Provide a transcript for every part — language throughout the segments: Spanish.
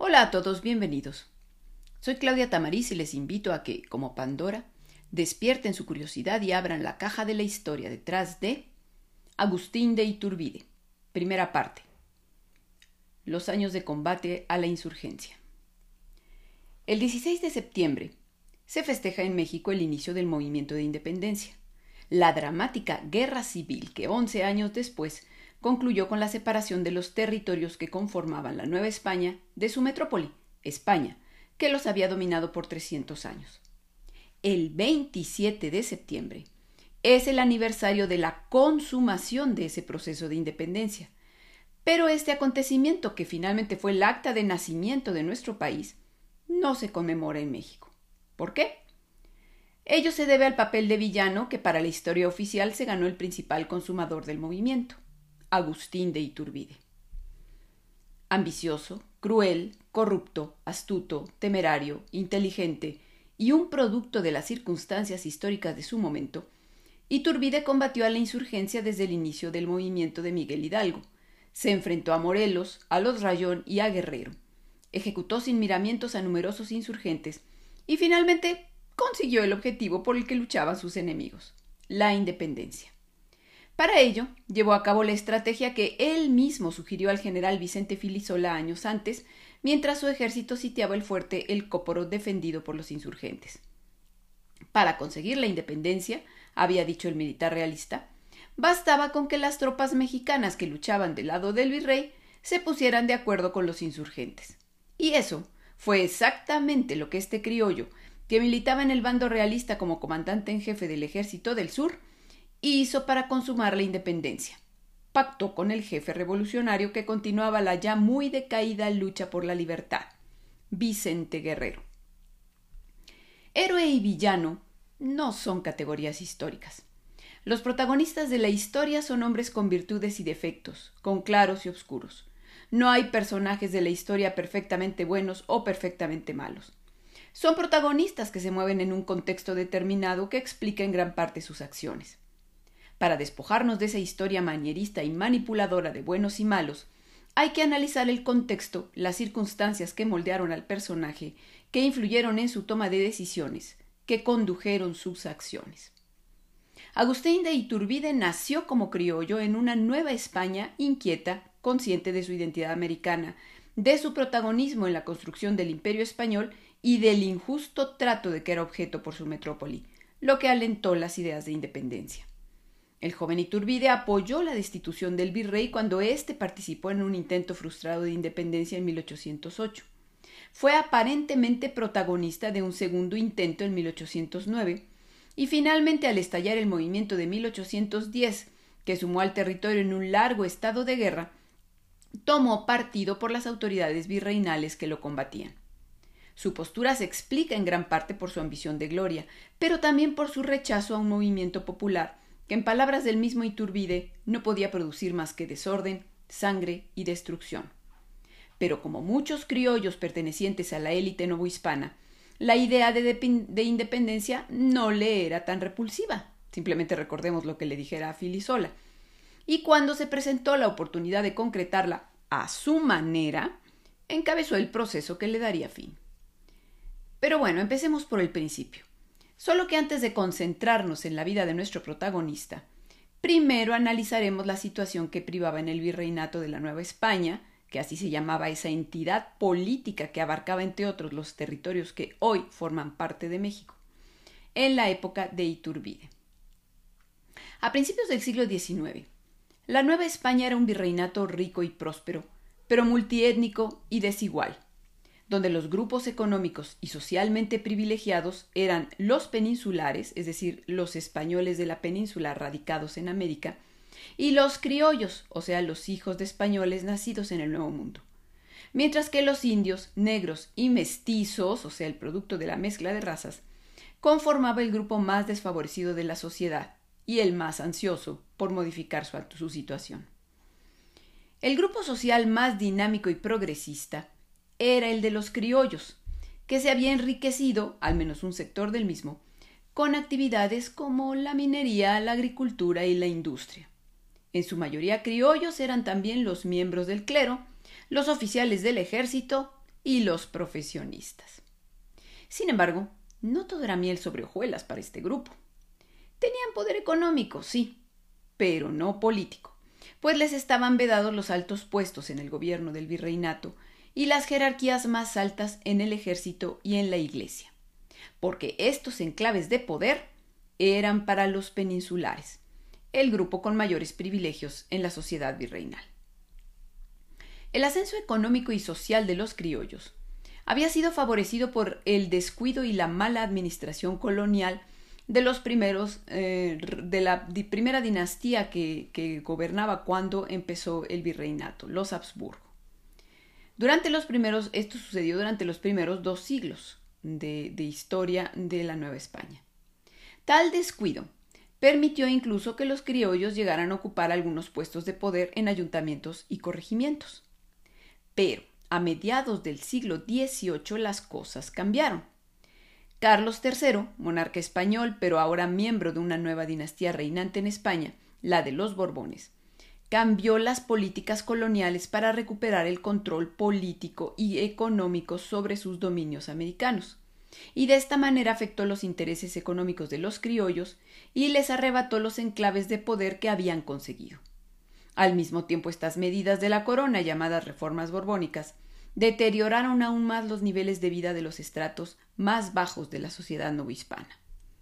Hola a todos, bienvenidos. Soy Claudia Tamariz y les invito a que, como Pandora, despierten su curiosidad y abran la caja de la historia detrás de Agustín de Iturbide. Primera parte. Los años de combate a la insurgencia. El 16 de septiembre se festeja en México el inicio del movimiento de independencia, la dramática guerra civil que 11 años después concluyó con la separación de los territorios que conformaban la Nueva España de su metrópoli, España, que los había dominado por 300 años. El 27 de septiembre es el aniversario de la consumación de ese proceso de independencia, pero este acontecimiento, que finalmente fue el acta de nacimiento de nuestro país, no se conmemora en México. ¿Por qué? Ello se debe al papel de villano que para la historia oficial se ganó el principal consumador del movimiento, Agustín de Iturbide. Ambicioso, cruel, corrupto, astuto, temerario, inteligente y un producto de las circunstancias históricas de su momento, Iturbide combatió a la insurgencia desde el inicio del movimiento de Miguel Hidalgo. Se enfrentó a Morelos, a los Rayón y a Guerrero. Ejecutó sin miramientos a numerosos insurgentes y finalmente consiguió el objetivo por el que luchaban sus enemigos, la independencia. Para ello, llevó a cabo la estrategia que él mismo sugirió al general Vicente Filisola años antes, mientras su ejército sitiaba el fuerte El Cóporo defendido por los insurgentes. Para conseguir la independencia, había dicho el militar realista, bastaba con que las tropas mexicanas que luchaban del lado del virrey se pusieran de acuerdo con los insurgentes. Y eso fue exactamente lo que este criollo, que militaba en el bando realista como comandante en jefe del Ejército del Sur, hizo para consumar la independencia. Pactó con el jefe revolucionario que continuaba la ya muy decaída lucha por la libertad, Vicente Guerrero. Héroe y villano no son categorías históricas. Los protagonistas de la historia son hombres con virtudes y defectos, con claros y oscuros. No hay personajes de la historia perfectamente buenos o perfectamente malos. Son protagonistas que se mueven en un contexto determinado que explica en gran parte sus acciones. Para despojarnos de esa historia manierista y manipuladora de buenos y malos, hay que analizar el contexto, las circunstancias que moldearon al personaje, que influyeron en su toma de decisiones, que condujeron sus acciones. Agustín de Iturbide nació como criollo en una Nueva España inquieta, consciente de su identidad americana, de su protagonismo en la construcción del Imperio español y del injusto trato de que era objeto por su metrópoli, lo que alentó las ideas de independencia. El joven Iturbide apoyó la destitución del virrey cuando éste participó en un intento frustrado de independencia en 1808. Fue aparentemente protagonista de un segundo intento en 1809 y finalmente, al estallar el movimiento de 1810, que sumó al territorio en un largo estado de guerra, tomó partido por las autoridades virreinales que lo combatían. Su postura se explica en gran parte por su ambición de gloria, pero también por su rechazo a un movimiento popular que, en palabras del mismo Iturbide, no podía producir más que desorden, sangre y destrucción. Pero como muchos criollos pertenecientes a la élite novohispana, la idea de independencia no le era tan repulsiva. Simplemente recordemos lo que le dijera a Filisola. Y cuando se presentó la oportunidad de concretarla a su manera, encabezó el proceso que le daría fin. Pero bueno, empecemos por el principio. Solo que antes de concentrarnos en la vida de nuestro protagonista, primero analizaremos la situación que privaba en el virreinato de la Nueva España, que así se llamaba esa entidad política que abarcaba entre otros los territorios que hoy forman parte de México, en la época de Iturbide. A principios del siglo XIX, la Nueva España era un virreinato rico y próspero, pero multiétnico y desigual, donde los grupos económicos y socialmente privilegiados eran los peninsulares, es decir, los españoles de la península radicados en América, y los criollos, o sea, los hijos de españoles nacidos en el Nuevo Mundo. Mientras que los indios, negros y mestizos, o sea, el producto de la mezcla de razas, conformaba el grupo más desfavorecido de la sociedad y el más ansioso por modificar su situación. El grupo social más dinámico y progresista era el de los criollos, que se había enriquecido, al menos un sector del mismo, con actividades como la minería, la agricultura y la industria. En su mayoría criollos eran también los miembros del clero, los oficiales del ejército y los profesionistas. Sin embargo, no todo era miel sobre hojuelas para este grupo. Tenían poder económico, sí, pero no político, pues les estaban vedados los altos puestos en el gobierno del virreinato y las jerarquías más altas en el ejército y en la iglesia, porque estos enclaves de poder eran para los peninsulares, el grupo con mayores privilegios en la sociedad virreinal. El ascenso económico y social de los criollos había sido favorecido por el descuido y la mala administración colonial de los primeros de la primera dinastía que gobernaba cuando empezó el virreinato, los Habsburgo. Esto sucedió durante los primeros 2 siglos de historia de la Nueva España. Tal descuido permitió incluso que los criollos llegaran a ocupar algunos puestos de poder en ayuntamientos y corregimientos. Pero a mediados del siglo XVIII las cosas cambiaron. Carlos III, monarca español, pero ahora miembro de una nueva dinastía reinante en España, la de los Borbones, cambió las políticas coloniales para recuperar el control político y económico sobre sus dominios americanos, y de esta manera afectó los intereses económicos de los criollos y les arrebató los enclaves de poder que habían conseguido. Al mismo tiempo, estas medidas de la corona, llamadas reformas borbónicas, deterioraron aún más los niveles de vida de los estratos más bajos de la sociedad novohispana.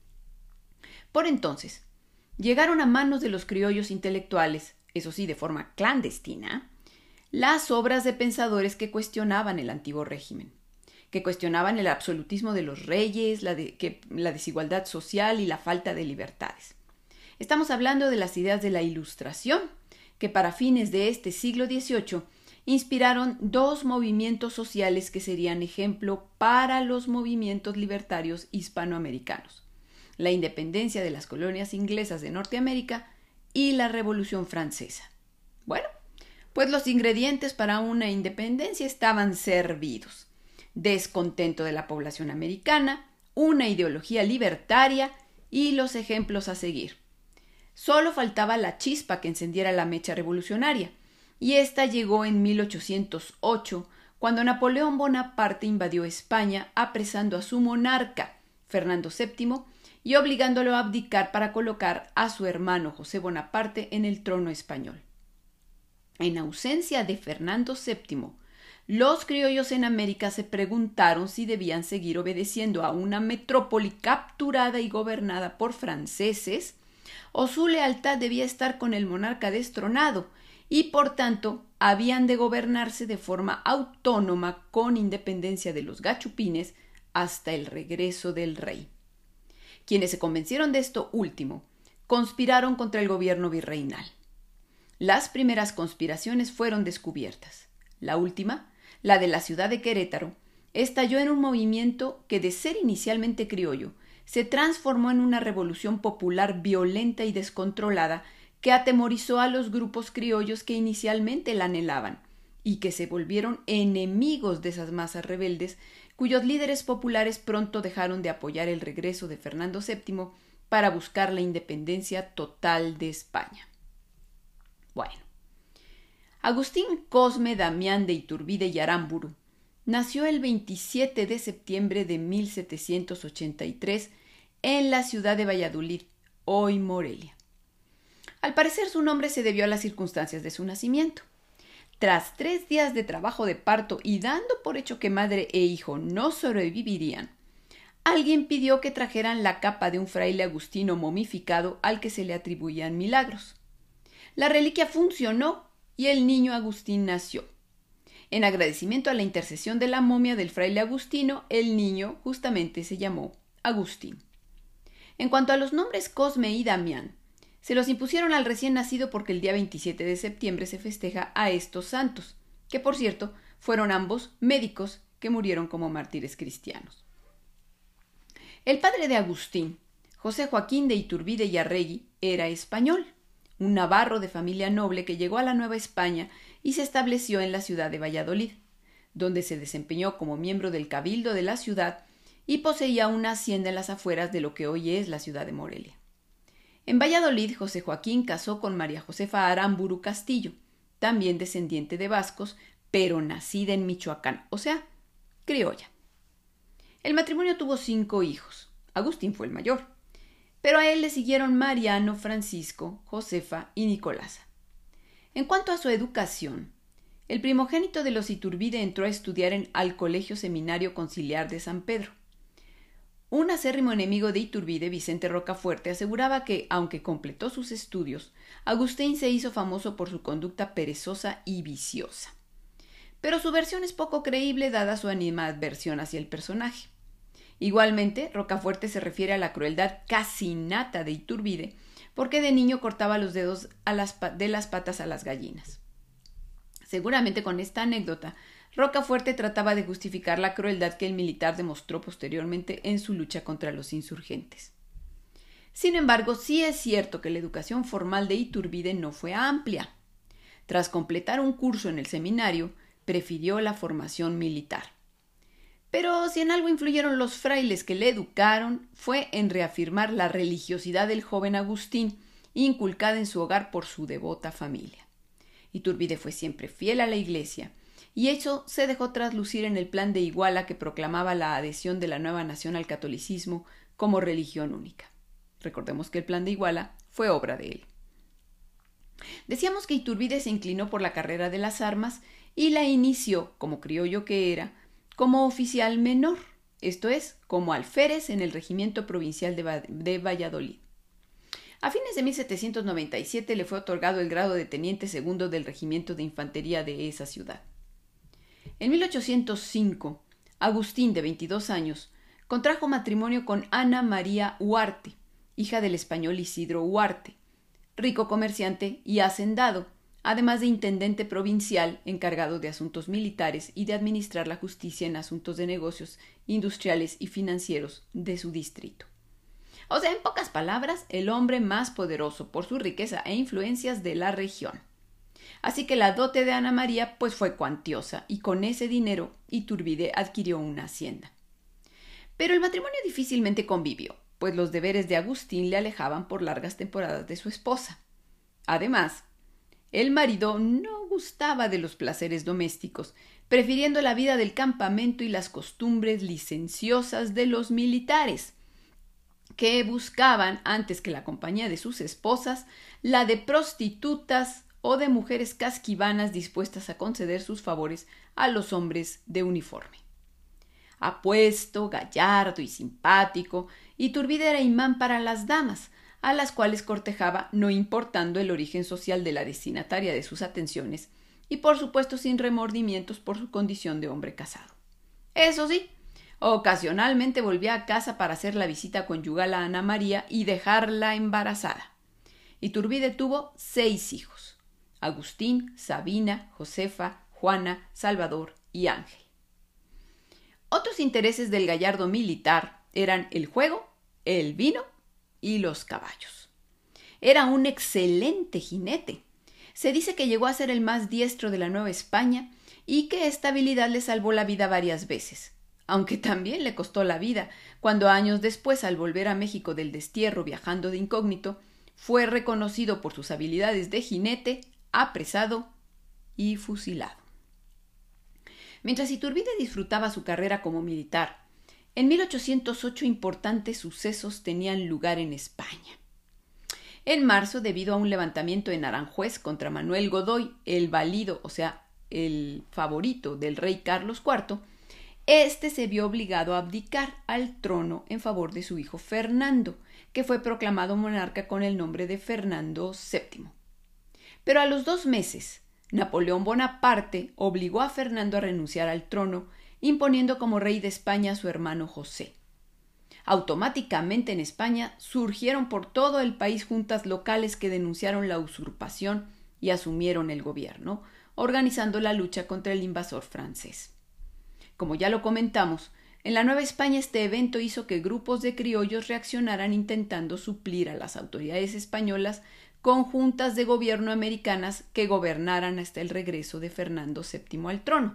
Por entonces, llegaron a manos de los criollos intelectuales, eso sí de forma clandestina, las obras de pensadores que cuestionaban el antiguo régimen, que cuestionaban el absolutismo de los reyes, la desigualdad social y la falta de libertades. Estamos hablando de las ideas de la Ilustración, que para fines de este siglo XVIII inspiraron 2 movimientos sociales que serían ejemplo para los movimientos libertarios hispanoamericanos: la independencia de las colonias inglesas de Norteamérica y la Revolución Francesa. Bueno, pues los ingredientes para una independencia estaban servidos: descontento de la población americana, una ideología libertaria y los ejemplos a seguir. Solo faltaba la chispa que encendiera la mecha revolucionaria, y esta llegó en 1808, cuando Napoleón Bonaparte invadió España apresando a su monarca, Fernando VII, y obligándolo a abdicar para colocar a su hermano José Bonaparte en el trono español. En ausencia de Fernando VII, los criollos en América se preguntaron si debían seguir obedeciendo a una metrópoli capturada y gobernada por franceses, o su lealtad debía estar con el monarca destronado, y por tanto habían de gobernarse de forma autónoma con independencia de los gachupines hasta el regreso del rey. Quienes se convencieron de esto último conspiraron contra el gobierno virreinal. Las primeras conspiraciones fueron descubiertas. La última, la de la ciudad de Querétaro, estalló en un movimiento que, de ser inicialmente criollo, se transformó en una revolución popular violenta y descontrolada que atemorizó a los grupos criollos que inicialmente la anhelaban y que se volvieron enemigos de esas masas rebeldes, cuyos líderes populares pronto dejaron de apoyar el regreso de Fernando VII para buscar la independencia total de España. Bueno, Agustín Cosme Damián de Iturbide y Aramburu nació el 27 de septiembre de 1783 en la ciudad de Valladolid, hoy Morelia. Al parecer su nombre se debió a las circunstancias de su nacimiento. Tras 3 días de trabajo de parto y dando por hecho que madre e hijo no sobrevivirían, alguien pidió que trajeran la capa de un fraile agustino momificado al que se le atribuían milagros. La reliquia funcionó y el niño Agustín nació. En agradecimiento a la intercesión de la momia del fraile agustino, el niño justamente se llamó Agustín. En cuanto a los nombres Cosme y Damián, se los impusieron al recién nacido porque el día 27 de septiembre se festeja a estos santos, que por cierto fueron ambos médicos que murieron como mártires cristianos. El padre de Agustín, José Joaquín de Iturbide y Arregui, era español, un navarro de familia noble que llegó a la Nueva España y se estableció en la ciudad de Valladolid, donde se desempeñó como miembro del cabildo de la ciudad y poseía una hacienda en las afueras de lo que hoy es la ciudad de Morelia. En Valladolid, José Joaquín casó con María Josefa Aramburu Castillo, también descendiente de vascos, pero nacida en Michoacán, o sea, criolla. El matrimonio tuvo 5 hijos. Agustín fue el mayor, pero a él le siguieron Mariano, Francisco, Josefa y Nicolasa. En cuanto a su educación, el primogénito de los Iturbide entró a estudiar al Colegio Seminario Conciliar de San Pedro. Un acérrimo enemigo de Iturbide, Vicente Rocafuerte, aseguraba que, aunque completó sus estudios, Agustín se hizo famoso por su conducta perezosa y viciosa. Pero su versión es poco creíble dada su animadversión hacia el personaje. Igualmente, Rocafuerte se refiere a la crueldad casi innata de Iturbide, porque de niño cortaba los dedos de las patas a las gallinas. Seguramente con esta anécdota, Rocafuerte trataba de justificar la crueldad que el militar demostró posteriormente en su lucha contra los insurgentes. Sin embargo, sí es cierto que la educación formal de Iturbide no fue amplia. Tras completar un curso en el seminario, prefirió la formación militar. Pero si en algo influyeron los frailes que le educaron, fue en reafirmar la religiosidad del joven Agustín, inculcada en su hogar por su devota familia. Iturbide fue siempre fiel a la Iglesia, y eso se dejó traslucir en el Plan de Iguala que proclamaba la adhesión de la nueva nación al catolicismo como religión única. Recordemos que el Plan de Iguala fue obra de él. Decíamos que Iturbide se inclinó por la carrera de las armas y la inició, como criollo que era, como oficial menor, esto es, como alférez en el regimiento provincial de Valladolid. A fines de 1797 le fue otorgado el grado de teniente segundo del regimiento de infantería de esa ciudad. En 1805, Agustín, de 22 años, contrajo matrimonio con Ana María Huarte, hija del español Isidro Huarte, rico comerciante y hacendado, además de intendente provincial encargado de asuntos militares y de administrar la justicia en asuntos de negocios industriales y financieros de su distrito. O sea, en pocas palabras, el hombre más poderoso por su riqueza e influencias de la región. Así que la dote de Ana María pues fue cuantiosa y con ese dinero Iturbide adquirió una hacienda. Pero el matrimonio difícilmente convivió, pues los deberes de Agustín le alejaban por largas temporadas de su esposa. Además, el marido no gustaba de los placeres domésticos, prefiriendo la vida del campamento y las costumbres licenciosas de los militares, que buscaban, antes que la compañía de sus esposas, la de prostitutas o de mujeres casquivanas dispuestas a conceder sus favores a los hombres de uniforme. Apuesto, gallardo y simpático, Iturbide era imán para las damas, a las cuales cortejaba no importando el origen social de la destinataria de sus atenciones y por supuesto sin remordimientos por su condición de hombre casado. Eso sí, ocasionalmente volvía a casa para hacer la visita conyugal a Ana María y dejarla embarazada. Iturbide tuvo 6 hijos: Agustín, Sabina, Josefa, Juana, Salvador y Ángel. Otros intereses del gallardo militar eran el juego, el vino y los caballos. Era un excelente jinete. Se dice que llegó a ser el más diestro de la Nueva España y que esta habilidad le salvó la vida varias veces, aunque también le costó la vida cuando años después, al volver a México del destierro viajando de incógnito, fue reconocido por sus habilidades de jinete, apresado y fusilado. Mientras Iturbide disfrutaba su carrera como militar, en 1808 importantes sucesos tenían lugar en España. En marzo, debido a un levantamiento en Aranjuez contra Manuel Godoy, el valido, o sea, el favorito del rey Carlos IV, este se vio obligado a abdicar al trono en favor de su hijo Fernando, que fue proclamado monarca con el nombre de Fernando VII. Pero a los 2 meses, Napoleón Bonaparte obligó a Fernando a renunciar al trono, imponiendo como rey de España a su hermano José. Automáticamente en España surgieron por todo el país juntas locales que denunciaron la usurpación y asumieron el gobierno, organizando la lucha contra el invasor francés. Como ya lo comentamos, en la Nueva España este evento hizo que grupos de criollos reaccionaran intentando suplir a las autoridades españolas con juntas de gobierno americanas que gobernaran hasta el regreso de Fernando VII al trono.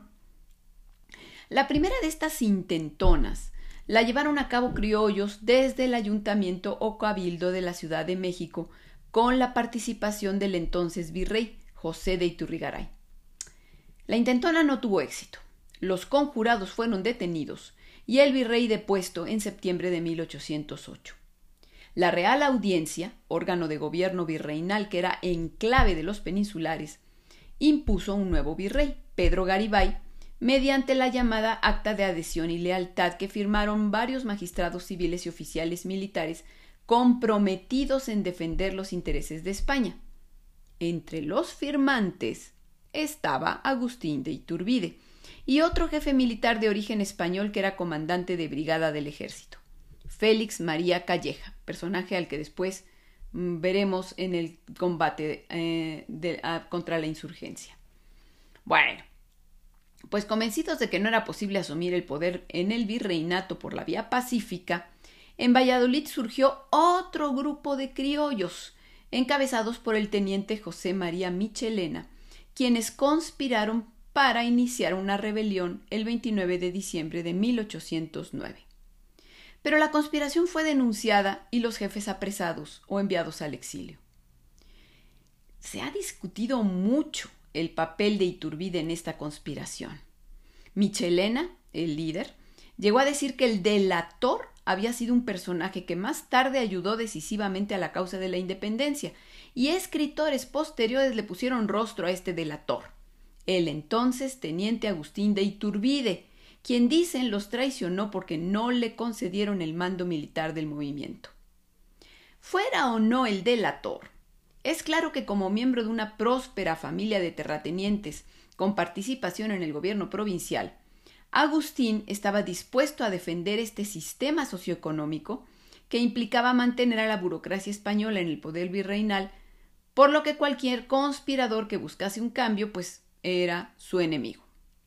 La primera de estas intentonas la llevaron a cabo criollos desde el ayuntamiento o cabildo de la Ciudad de México con la participación del entonces virrey José de Iturrigaray. La intentona no tuvo éxito. los conjurados fueron detenidos y el virrey depuesto en septiembre de 1808. La Real Audiencia, órgano de gobierno virreinal que era enclave de los peninsulares, impuso un nuevo virrey, Pedro Garibay, mediante la llamada Acta de Adhesión y Lealtad que firmaron varios magistrados civiles y oficiales militares comprometidos en defender los intereses de España. Entre los firmantes estaba Agustín de Iturbide y otro jefe militar de origen español que era comandante de brigada del ejército, Félix María Calleja, personaje al que después veremos en el combate contra la insurgencia. Bueno, pues convencidos de que no era posible asumir el poder en el virreinato por la vía pacífica, en Valladolid surgió otro grupo de criollos, encabezados por el teniente José María Michelena, quienes conspiraron para iniciar una rebelión el 29 de diciembre de 1809. Pero la conspiración fue denunciada y los jefes apresados o enviados al exilio. Se ha discutido mucho el papel de Iturbide en esta conspiración. Michelena, el líder, llegó a decir que el delator había sido un personaje que más tarde ayudó decisivamente a la causa de la independencia, y escritores posteriores le pusieron rostro a este delator, el entonces teniente Agustín de Iturbide, quien dicen los traicionó porque no le concedieron el mando militar del movimiento. Fuera o no el delator, es claro que como miembro de una próspera familia de terratenientes con participación en el gobierno provincial, Agustín estaba dispuesto a defender este sistema socioeconómico que implicaba mantener a la burocracia española en el poder virreinal, por lo que cualquier conspirador que buscase un cambio, pues era su enemigo.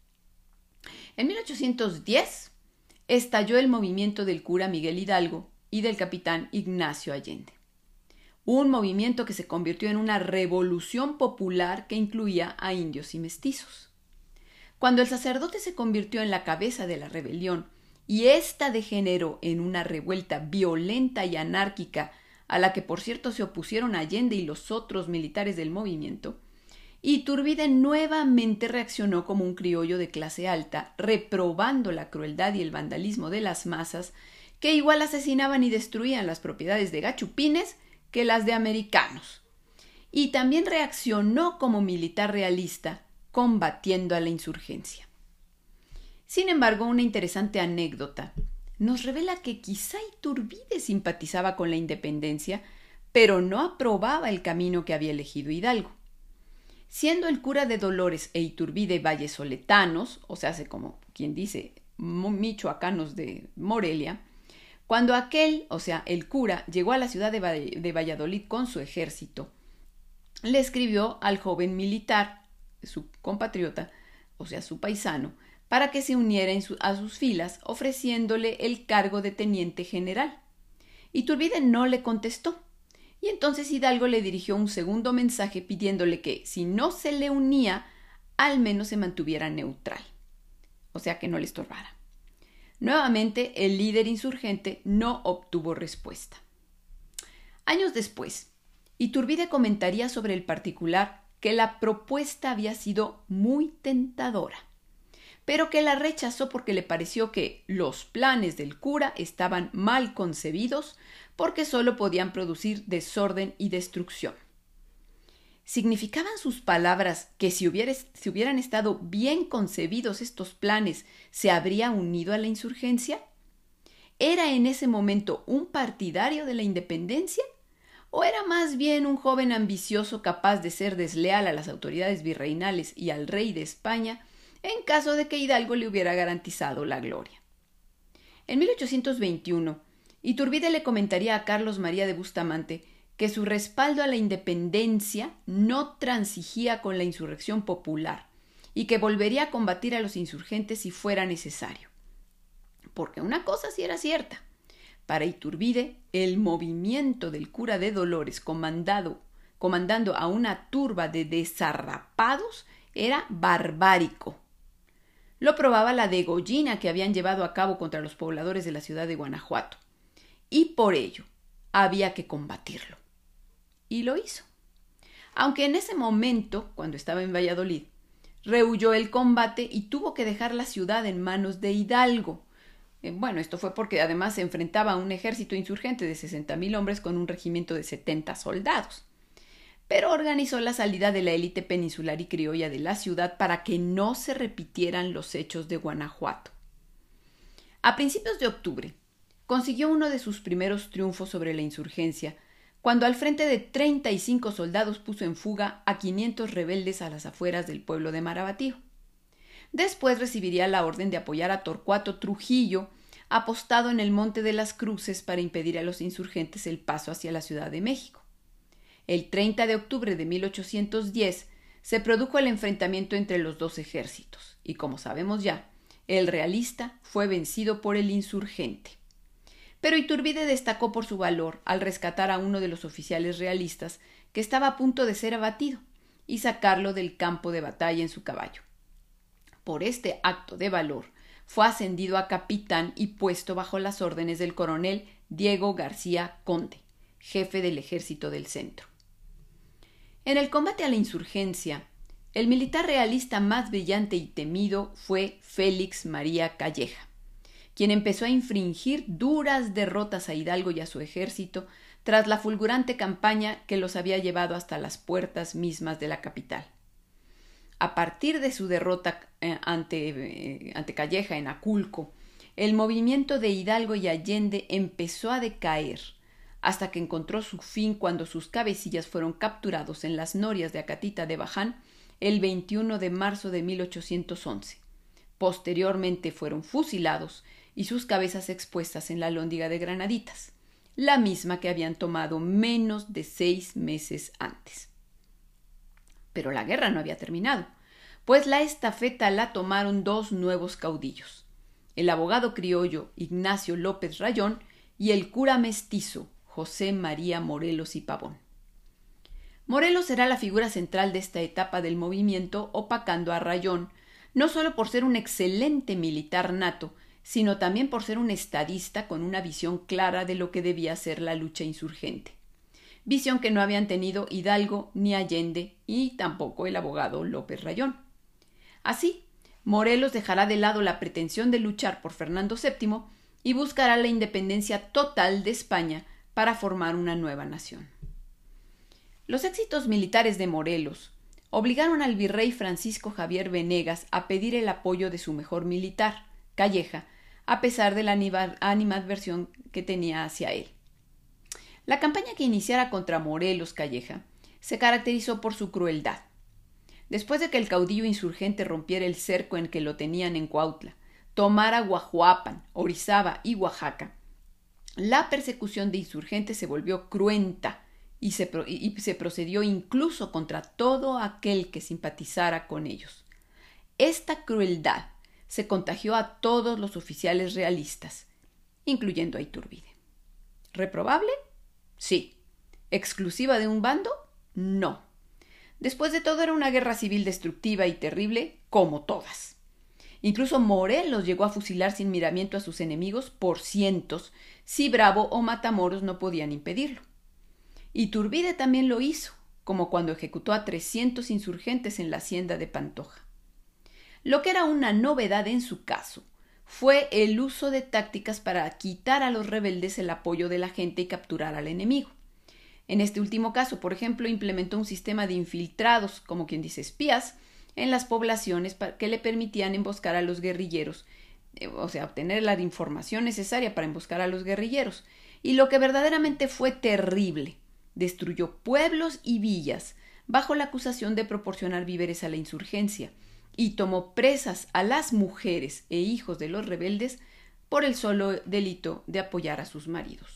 En 1810 estalló el movimiento del cura Miguel Hidalgo y del capitán Ignacio Allende. Un movimiento que se convirtió en una revolución popular que incluía a indios y mestizos. Cuando el sacerdote se convirtió en la cabeza de la rebelión y ésta degeneró en una revuelta violenta y anárquica a la que por cierto se opusieron Allende y los otros militares del movimiento, Iturbide nuevamente reaccionó como un criollo de clase alta, reprobando la crueldad y el vandalismo de las masas que igual asesinaban y destruían las propiedades de gachupines que las de americanos. Y también reaccionó como militar realista, combatiendo a la insurgencia. Sin embargo, una interesante anécdota nos revela que quizá Iturbide simpatizaba con la independencia, pero no aprobaba el camino que había elegido Hidalgo. Siendo el cura de Dolores e Iturbide vallesoletanos, o sea, como quien dice michoacanos de Morelia, cuando aquel, o sea, el cura, llegó a la ciudad de Valladolid con su ejército, le escribió al joven militar, su compatriota, o sea, su paisano, para que se uniera a sus filas, ofreciéndole el cargo de teniente general. Iturbide no le contestó, y entonces Hidalgo le dirigió un segundo mensaje pidiéndole que, si no se le unía, al menos se mantuviera neutral, o sea, que no le estorbara. Nuevamente, el líder insurgente no obtuvo respuesta. Años después, Iturbide comentaría sobre el particular que la propuesta había sido muy tentadora, pero que la rechazó porque le pareció que los planes del cura estaban mal concebidos porque solo podían producir desorden y destrucción. ¿Significaban sus palabras que si hubieran estado bien concebidos estos planes, se habría unido a la insurgencia? ¿Era en ese momento un partidario de la independencia? ¿O era más bien un joven ambicioso capaz de ser desleal a las autoridades virreinales y al rey de España en caso de que Hidalgo le hubiera garantizado la gloria? En 1821, Iturbide le comentaría a Carlos María de Bustamante que su respaldo a la independencia no transigía con la insurrección popular y que volvería a combatir a los insurgentes si fuera necesario. Porque una cosa sí era cierta. Para Iturbide, el movimiento del cura de Dolores comandando a una turba de desarrapados era barbárico. Lo probaba la degollina que habían llevado a cabo contra los pobladores de la ciudad de Guanajuato. Y por ello había que combatirlo. Y lo hizo. Aunque en ese momento, cuando estaba en Valladolid, rehuyó el combate y tuvo que dejar la ciudad en manos de Hidalgo. Esto fue porque además se enfrentaba a un ejército insurgente de 60,000 hombres con un regimiento de 70 soldados. Pero organizó la salida de la élite peninsular y criolla de la ciudad para que no se repitieran los hechos de Guanajuato. A principios de octubre, consiguió uno de sus primeros triunfos sobre la insurgencia, cuando al frente de 35 soldados puso en fuga a 500 rebeldes a las afueras del pueblo de Marabatío. Después recibiría la orden de apoyar a Torcuato Trujillo, apostado en el Monte de las Cruces para impedir a los insurgentes el paso hacia la Ciudad de México. El 30 de octubre de 1810 se produjo el enfrentamiento entre los dos ejércitos y, como sabemos ya, el realista fue vencido por el insurgente. Pero Iturbide destacó por su valor al rescatar a uno de los oficiales realistas que estaba a punto de ser abatido y sacarlo del campo de batalla en su caballo. Por este acto de valor fue ascendido a capitán y puesto bajo las órdenes del coronel Diego García Conde, jefe del Ejército del Centro. En el combate a la insurgencia, el militar realista más brillante y temido fue Félix María Calleja, quien empezó a infringir duras derrotas a Hidalgo y a su ejército tras la fulgurante campaña que los había llevado hasta las puertas mismas de la capital. A partir de su derrota ante Calleja en Aculco, el movimiento de Hidalgo y Allende empezó a decaer, hasta que encontró su fin cuando sus cabecillas fueron capturados en las norias de Acatita de Baján el 21 de marzo de 1811. Posteriormente fueron fusilados y sus cabezas expuestas en la Alhóndiga de Granaditas, la misma que habían tomado menos de 6 meses antes. Pero la guerra no había terminado, pues la estafeta la tomaron 2 nuevos caudillos, el abogado criollo Ignacio López Rayón y el cura mestizo José María Morelos y Pavón. Morelos será la figura central de esta etapa del movimiento, opacando a Rayón, no solo por ser un excelente militar nato, sino también por ser un estadista con una visión clara de lo que debía ser la lucha insurgente. Visión que no habían tenido Hidalgo ni Allende y tampoco el abogado López Rayón. Así, Morelos dejará de lado la pretensión de luchar por Fernando VII y buscará la independencia total de España para formar una nueva nación. Los éxitos militares de Morelos obligaron al virrey Francisco Javier Venegas a pedir el apoyo de su mejor militar, Calleja, a pesar de la animadversión que tenía hacia él. La campaña que iniciara contra Morelos Calleja se caracterizó por su crueldad. Después de que el caudillo insurgente rompiera el cerco en que lo tenían en Cuautla, tomara Guajuapan, Orizaba y Oaxaca, la persecución de insurgentes se volvió cruenta y se procedió incluso contra todo aquel que simpatizara con ellos. Esta crueldad se contagió a todos los oficiales realistas, incluyendo a Iturbide. ¿Reprobable? Sí. ¿Exclusiva de un bando? No. Después de todo era una guerra civil destructiva y terrible, como todas. Incluso Morelos llegó a fusilar sin miramiento a sus enemigos por cientos, si Bravo o Matamoros no podían impedirlo. Iturbide también lo hizo, como cuando ejecutó a 300 insurgentes en la hacienda de Pantoja. Lo que era una novedad en su caso fue el uso de tácticas para quitar a los rebeldes el apoyo de la gente y capturar al enemigo. En este último caso, por ejemplo, implementó un sistema de infiltrados, como quien dice espías, en las poblaciones que le permitían emboscar a los guerrilleros, obtener la información necesaria para emboscar a los guerrilleros. Y lo que verdaderamente fue terrible, destruyó pueblos y villas bajo la acusación de proporcionar víveres a la insurgencia y tomó presas a las mujeres e hijos de los rebeldes por el solo delito de apoyar a sus maridos.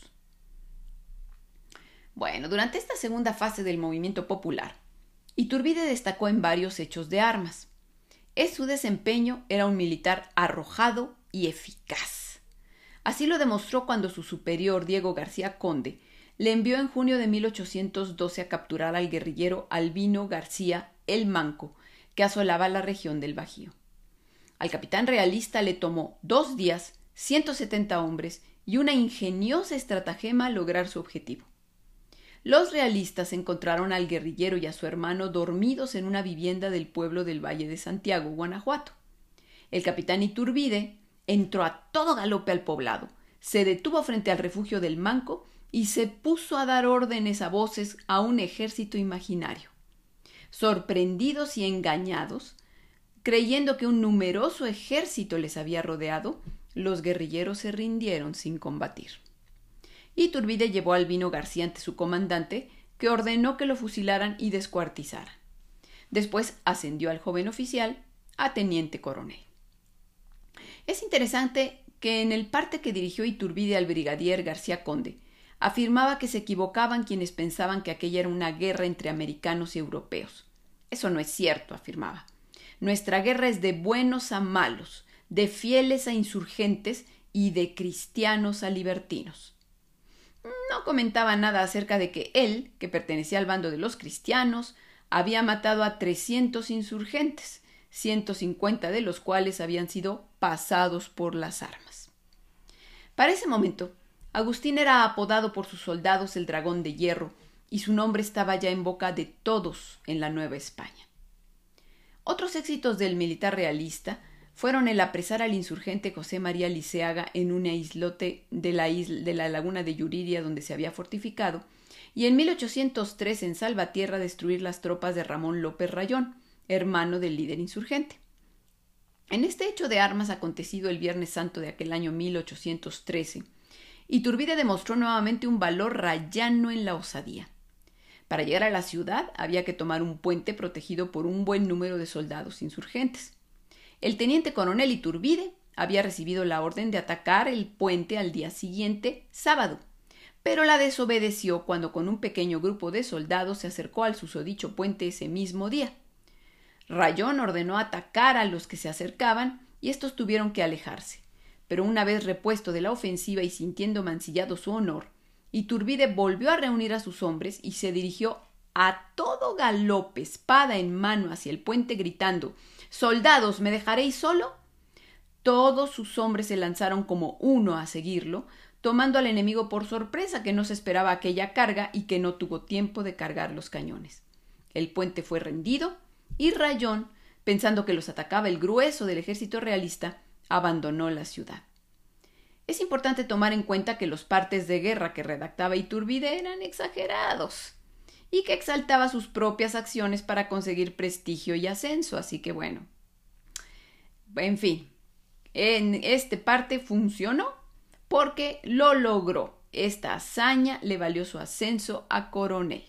Bueno, durante esta segunda fase del movimiento popular, Iturbide destacó en varios hechos de armas. Su desempeño era un militar arrojado y eficaz. Así lo demostró cuando su superior, Diego García Conde, le envió en junio de 1812 a capturar al guerrillero Albino García el Manco, que asolaba la región del Bajío. Al capitán realista le tomó 2 días, 170 hombres y una ingeniosa estratagema lograr su objetivo. los realistas encontraron al guerrillero y a su hermano dormidos en una vivienda del pueblo del Valle de Santiago, Guanajuato. El capitán Iturbide entró a todo galope al poblado, se detuvo frente al refugio del Manco y se puso a dar órdenes a voces a un ejército imaginario. Sorprendidos y engañados, creyendo que un numeroso ejército les había rodeado, los guerrilleros se rindieron sin combatir. Iturbide llevó a Albino García ante su comandante, que ordenó que lo fusilaran y descuartizaran. Después ascendió al joven oficial a teniente coronel. Es interesante que en el parte que dirigió Iturbide al brigadier García Conde, afirmaba que se equivocaban quienes pensaban que aquella era una guerra entre americanos y europeos. Eso no es cierto, afirmaba. Nuestra guerra es de buenos a malos, de fieles a insurgentes y de cristianos a libertinos. No comentaba nada acerca de que él, que pertenecía al bando de los cristianos, había matado a 300 insurgentes, 150 de los cuales habían sido pasados por las armas. Para ese momento, Agustín era apodado por sus soldados el Dragón de Hierro, y su nombre estaba ya en boca de todos en la Nueva España. Otros éxitos del militar realista fueron el apresar al insurgente José María Liceaga en un islote de la laguna de Yuriria donde se había fortificado, y en 1803 en Salvatierra destruir las tropas de Ramón López Rayón, hermano del líder insurgente. En este hecho de armas acontecido el Viernes Santo de aquel año 1813, Iturbide demostró nuevamente un valor rayano en la osadía. Para llegar a la ciudad había que tomar un puente protegido por un buen número de soldados insurgentes. El teniente coronel Iturbide había recibido la orden de atacar el puente al día siguiente, sábado, pero la desobedeció cuando con un pequeño grupo de soldados se acercó al susodicho puente ese mismo día. Rayón ordenó atacar a los que se acercaban y estos tuvieron que alejarse, pero una vez repuesto de la ofensiva y sintiendo mancillado su honor, Iturbide volvió a reunir a sus hombres y se dirigió a todo galope, espada en mano, hacia el puente gritando: «¡Soldados, me dejaréis solo!». Todos sus hombres se lanzaron como uno a seguirlo, tomando al enemigo por sorpresa, que no se esperaba aquella carga y que no tuvo tiempo de cargar los cañones. El puente fue rendido y Rayón, pensando que los atacaba el grueso del ejército realista, abandonó la ciudad. Es importante tomar en cuenta que los partes de guerra que redactaba Iturbide eran exagerados y que exaltaba sus propias acciones para conseguir prestigio y ascenso, así que bueno. En fin, en este parte funcionó porque lo logró. Esta hazaña le valió su ascenso a coronel.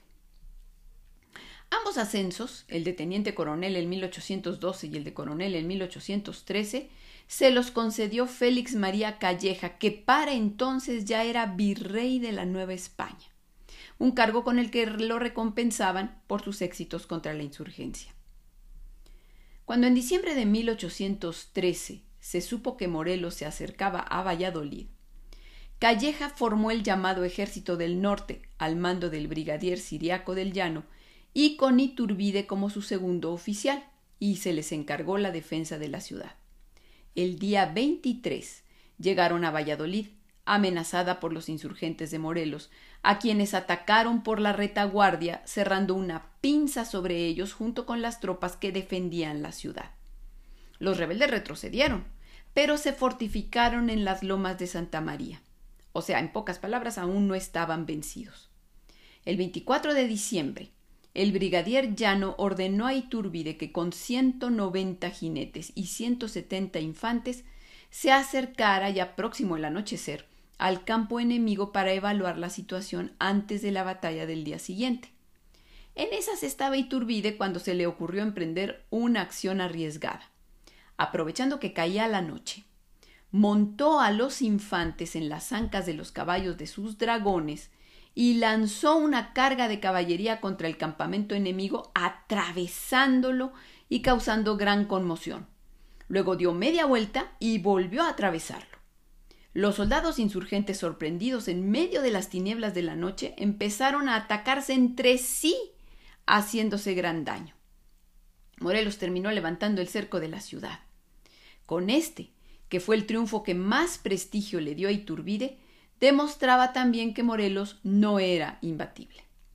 Ambos ascensos, el de teniente coronel en 1812 y el de coronel en 1813, se los concedió Félix María Calleja, que para entonces ya era virrey de la Nueva España, un cargo con el que lo recompensaban por sus éxitos contra la insurgencia. Cuando en diciembre de 1813 se supo que Morelos se acercaba a Valladolid, Calleja formó el llamado Ejército del Norte al mando del brigadier Ciriaco del Llano y con Iturbide como su segundo oficial, y se les encargó la defensa de la ciudad. El día 23 llegaron a Valladolid, amenazada por los insurgentes de Morelos, a quienes atacaron por la retaguardia, cerrando una pinza sobre ellos junto con las tropas que defendían la ciudad. Los rebeldes retrocedieron, pero se fortificaron en las lomas de Santa María. O sea, en pocas palabras, aún no estaban vencidos. El 24 de diciembre, el brigadier Llano ordenó a Iturbide que con 190 jinetes y 170 infantes se acercara ya próximo el anochecer al campo enemigo para evaluar la situación antes de la batalla del día siguiente. En esas estaba Iturbide cuando se le ocurrió emprender una acción arriesgada. Aprovechando que caía la noche, montó a los infantes en las ancas de los caballos de sus dragones y lanzó una carga de caballería contra el campamento enemigo, atravesándolo y causando gran conmoción. Luego dio media vuelta y volvió a atravesarlo. Los soldados insurgentes, sorprendidos en medio de las tinieblas de la noche, empezaron a atacarse entre sí, haciéndose gran daño. Morelos terminó levantando el cerco de la ciudad. Con este, que fue el triunfo que más prestigio le dio a Iturbide, demostraba también que Morelos no era imbatible.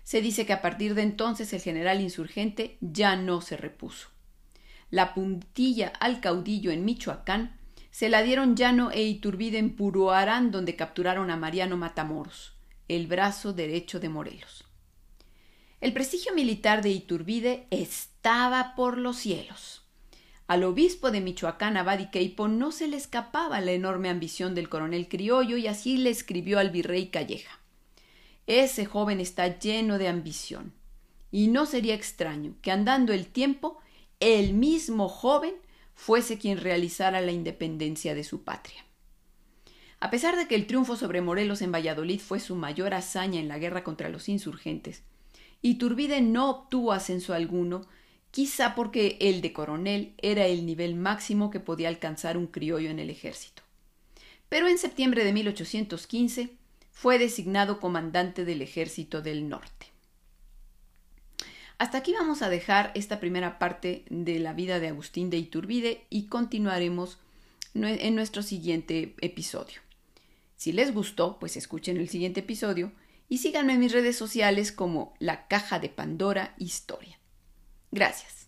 Se dice que a partir de entonces el general insurgente ya no se repuso. La puntilla al caudillo en Michoacán se la dieron Llano e Iturbide en Puruarán, donde capturaron a Mariano Matamoros, el brazo derecho de Morelos. El prestigio militar de Iturbide estaba por los cielos. Al obispo de Michoacán, Abad y Queipo, no se le escapaba la enorme ambición del coronel criollo y así le escribió al virrey Calleja: ese joven está lleno de ambición, y no sería extraño que andando el tiempo, el mismo joven fuese quien realizara la independencia de su patria. A pesar de que el triunfo sobre Morelos en Valladolid fue su mayor hazaña en la guerra contra los insurgentes, Iturbide no obtuvo ascenso alguno, quizá porque el de coronel era el nivel máximo que podía alcanzar un criollo en el ejército. Pero en septiembre de 1815 fue designado comandante del Ejército del Norte. Hasta aquí vamos a dejar esta primera parte de la vida de Agustín de Iturbide y continuaremos en nuestro siguiente episodio. Si les gustó, pues escuchen el siguiente episodio y síganme en mis redes sociales como La Caja de Pandora Historia. Gracias.